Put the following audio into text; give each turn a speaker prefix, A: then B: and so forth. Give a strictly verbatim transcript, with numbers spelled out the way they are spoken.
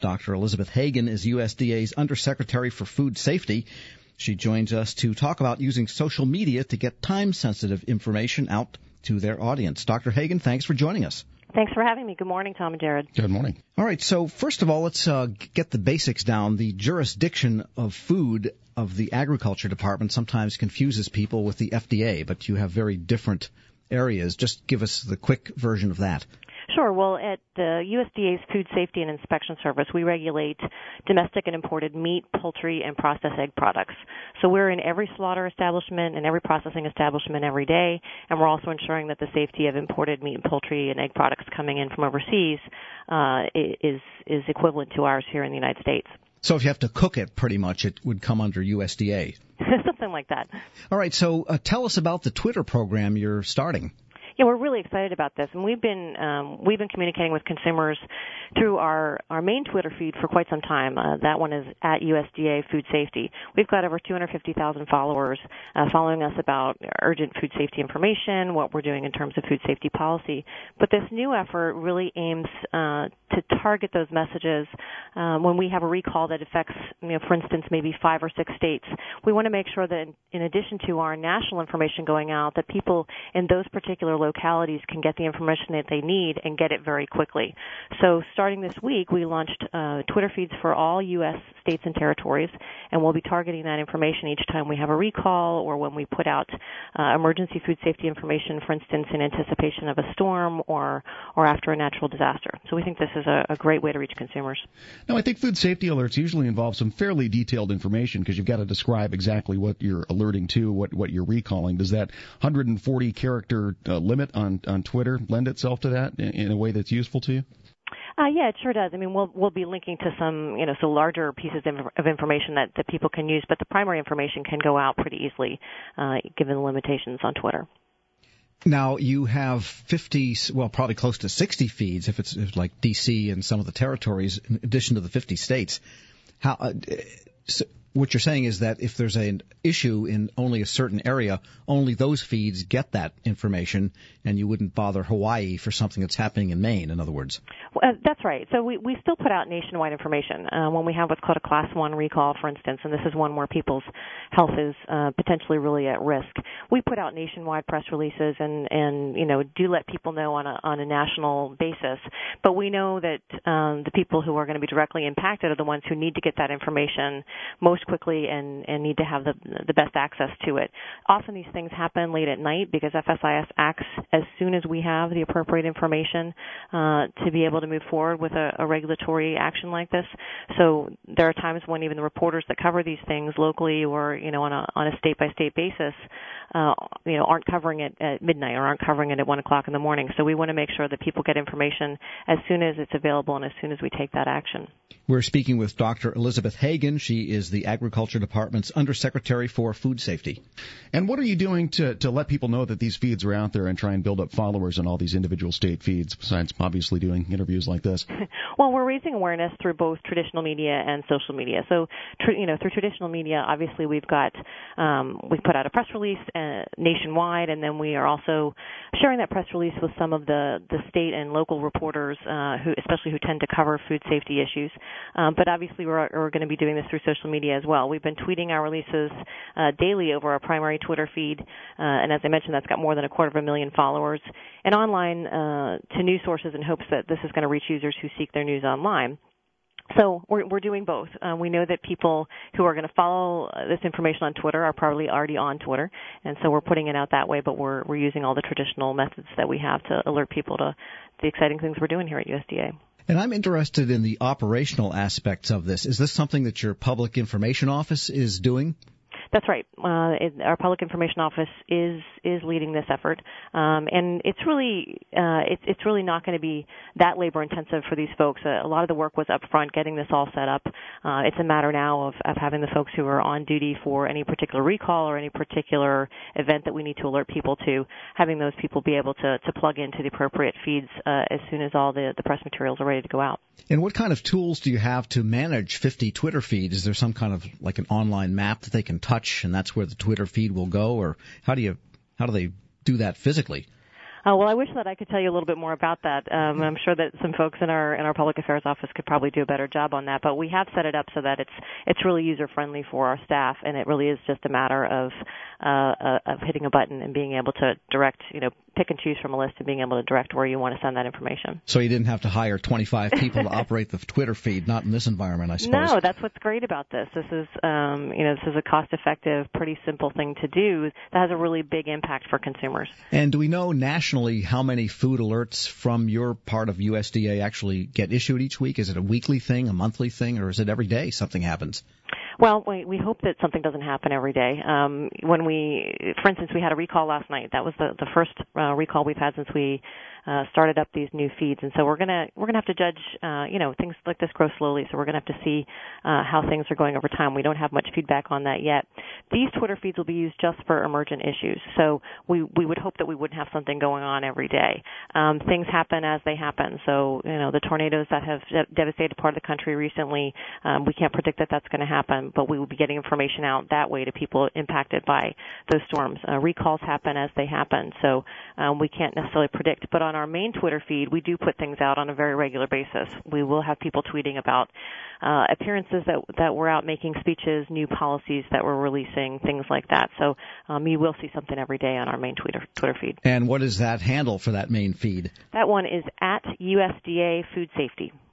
A: Doctor Elizabeth Hagan is U S D A's Undersecretary for Food Safety. She joins us to talk about using social media to get time-sensitive information out to their audience. Doctor Hagan, thanks for joining us.
B: Thanks for having me. Good morning, Tom and Jared.
C: Good morning.
A: All right, so first of all, let's uh, get the basics down. The jurisdiction of food of the Agriculture Department sometimes confuses people with the F D A, but you have very different areas. Just give us the quick version of that.
B: Sure. Well, at the U S D A's Food Safety and Inspection Service, we regulate domestic and imported meat, poultry, and processed egg products. So we're in every slaughter establishment and every processing establishment every day, and we're also ensuring that the safety of imported meat and poultry and egg products coming in from overseas uh, is is equivalent to ours here in the United States.
A: So if you have to cook it, pretty much, it would come under U S D A.
B: Something like that.
A: All right, so uh, tell us about the Twitter program you're starting.
B: Yeah, we're really excited about this, and we've been um, we've been communicating with consumers through our, our main Twitter feed for quite some time. Uh, that one is at U S D A Food Safety. We've got over two hundred fifty thousand followers uh, following us about urgent food safety information, what we're doing in terms of food safety policy. But this new effort really aims uh, to target those messages um, when we have a recall that affects, you know, for instance, maybe five or six states. We want to make sure that in, in addition to our national information going out, that people in those particular localities can get the information that they need and get it very quickly. So starting this week, we launched uh, Twitter feeds for all U S states and territories, and we'll be targeting that information each time we have a recall or when we put out uh, emergency food safety information, for instance, in anticipation of a storm or, or after a natural disaster. So we think this is a, a great way to reach consumers.
C: Now, I think food safety alerts usually involve some fairly detailed information because you've got to describe exactly what you're alerting to, what, what you're recalling. Does that one hundred forty character uh, limit on, on Twitter lend itself to that in, in a way that's useful to you?
B: Uh, yeah, it sure does. I mean, we'll we'll be linking to some, you know, so larger pieces of, of information that, that people can use, but the primary information can go out pretty easily, uh, given the limitations on Twitter.
A: Now, you have fifty, well, probably close to sixty feeds, if it's, if it's like D C and some of the territories, in addition to the fifty states. How? Uh, so what you're saying is that if there's an issue in only a certain area, only those feeds get that information, and you wouldn't bother Hawaii for something that's happening in Maine, in other words.
B: Well, uh, that's right. So we, we still put out nationwide information uh, when we have what's called a Class one recall, for instance, and this is one where people's health is uh, potentially really at risk. We put out nationwide press releases and, and you know, do let people know on a, on a national basis. But we know that um, the people who are going to be directly impacted are the ones who need to get that information most quickly and, and need to have the, the best access to it. Often these things happen late at night because F S I S acts as soon as we have the appropriate information uh, to be able to move forward with a, a regulatory action like this. So there are times when even the reporters that cover these things locally or, you know, on a on a state-by-state basis, uh, you know, aren't covering it at midnight or aren't covering it at one o'clock in the morning. So we want to make sure that people get information as soon as it's available and as soon as we take that action.
A: We're speaking with Doctor Elizabeth Hagan. She is the Agriculture Department's Undersecretary for Food Safety.
C: And what are you doing to, to let people know that these feeds are out there and try and build up followers on all these individual state feeds, besides obviously doing interviews like this?
B: Well, we're raising awareness through both traditional media and social media. So, tr- you know, through traditional media, obviously we've got, um, we've put out a press release uh, nationwide, and then we are also sharing that press release with some of the, the state and local reporters, uh, who, especially who tend to cover food safety issues. Um, but obviously we're, we're going to be doing this through social media as well. We've been tweeting our releases uh, daily over our primary Twitter feed, uh, and as I mentioned, that's got more than a quarter of a million followers, and online uh, to news sources in hopes that this is going to reach users who seek their news online. So we're, we're doing both. Uh, we know that people who are going to follow this information on Twitter are probably already on Twitter, and so we're putting it out that way, but we're, we're using all the traditional methods that we have to alert people to the exciting things we're doing here at U S D A.
A: And I'm interested in the operational aspects of this. Is this something that your Public Information Office is doing?
B: That's right. Uh, it, our Public Information Office is is leading this effort, um, and it's really uh, it's it's really not going to be that labor intensive for these folks. Uh, a lot of the work was up front, getting this all set up. Uh, it's a matter now of, of having the folks who are on duty for any particular recall or any particular event that we need to alert people to, having those people be able to, to plug into the appropriate feeds uh, as soon as all the, the press materials are ready to go out.
A: And what kind of tools do you have to manage fifty Twitter feeds? Is there some kind of like an online map that they can touch, and that's where the Twitter feed will go, or how do you how do they do that physically?
B: Uh, well, I wish that I could tell you a little bit more about that. Um, I'm sure that some folks in our in our public affairs office could probably do a better job on that. But we have set it up so that it's it's really user friendly for our staff, and it really is just a matter of uh, of hitting a button and being able to direct, you know, pick and choose from a list and being able to direct where you want to send that information.
A: So you didn't have to hire twenty-five people to operate the Twitter feed, not in this environment, I suppose.
B: No, that's what's great about this. This is, um, you know, this is a cost-effective, pretty simple thing to do that has a really big impact for consumers.
A: And do we know nationally how many food alerts from your part of U S D A actually get issued each week? Is it a weekly thing, a monthly thing, or is it every day something happens?
B: Well, we, we hope that something doesn't happen every day. Um, when we, for instance, we had a recall last night. That was the, the first uh, recall we've had since we uh, started up these new feeds, and so we're gonna we're gonna have to judge. Uh, you know, things like this grow slowly, so we're gonna have to see uh, how things are going over time. We don't have much feedback on that yet. These Twitter feeds will be used just for emergent issues, so we we would hope that we wouldn't have something going on every day. Um, things happen as they happen. So you know, the tornadoes that have devastated part of the country recently, um, we can't predict that that's going to happen, but we will be getting information out that way to people impacted by those storms. Uh, recalls happen as they happen, so um, we can't necessarily predict. But on our main Twitter feed, we do put things out on a very regular basis. We will have people tweeting about uh, appearances that that we're out making speeches, new policies that we're releasing, things like that. So um, you will see something every day on our main Twitter Twitter feed.
A: And what is that handle for that main feed?
B: That one is at U S D A Food Safety.